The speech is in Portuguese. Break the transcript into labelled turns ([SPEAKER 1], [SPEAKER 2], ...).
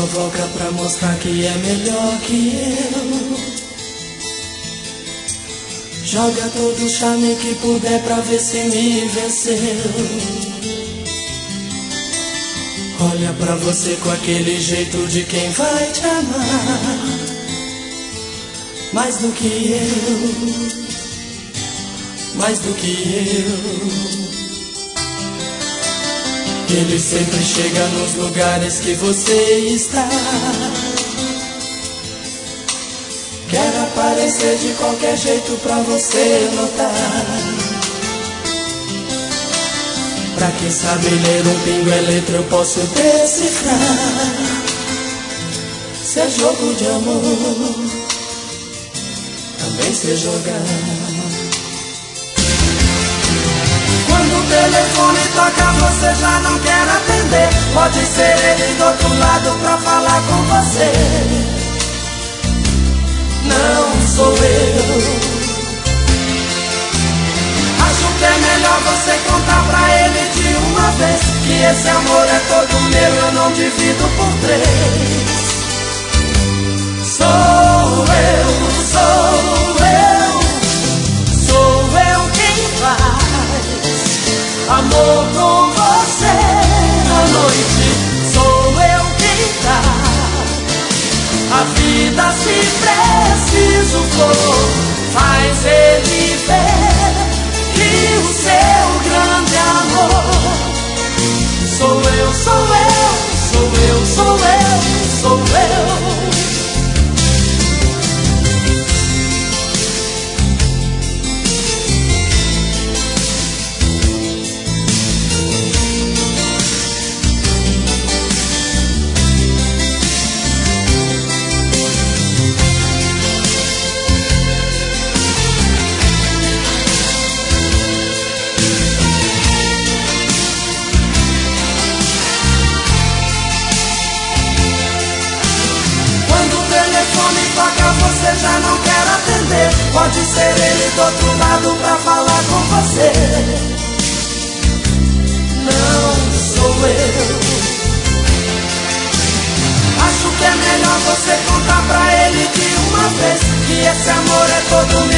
[SPEAKER 1] provoca pra mostrar que é melhor que eu. Joga todo o charme que puder pra ver se me venceu. Olha pra você com aquele jeito de quem vai te amar mais do que eu, mais do que eu. Ele sempre chega nos lugares que você está. Quer aparecer de qualquer jeito pra você notar. Pra quem sabe ler um pingo é letra, eu posso decifrar. Se é jogo de amor, também sei jogar. Quando o telefone toca, você já não quer atender. Pode ser ele do outro lado pra falar com você. Não sou eu. Acho que é melhor você contar pra ele de uma vez que esse amor é todo meu, eu não divido por três. Sou eu, sou eu, sou eu quem faz amor com você à noite. Sou eu quem dá a vida se preciso for. Faz ele ver que o seu grande amor sou eu, sou eu, sou eu, sou eu, sou eu. Você já não quer atender. Pode ser ele do outro lado pra falar com você. Não sou eu. Acho que é melhor você contar pra ele de uma vez que esse amor é todo meu.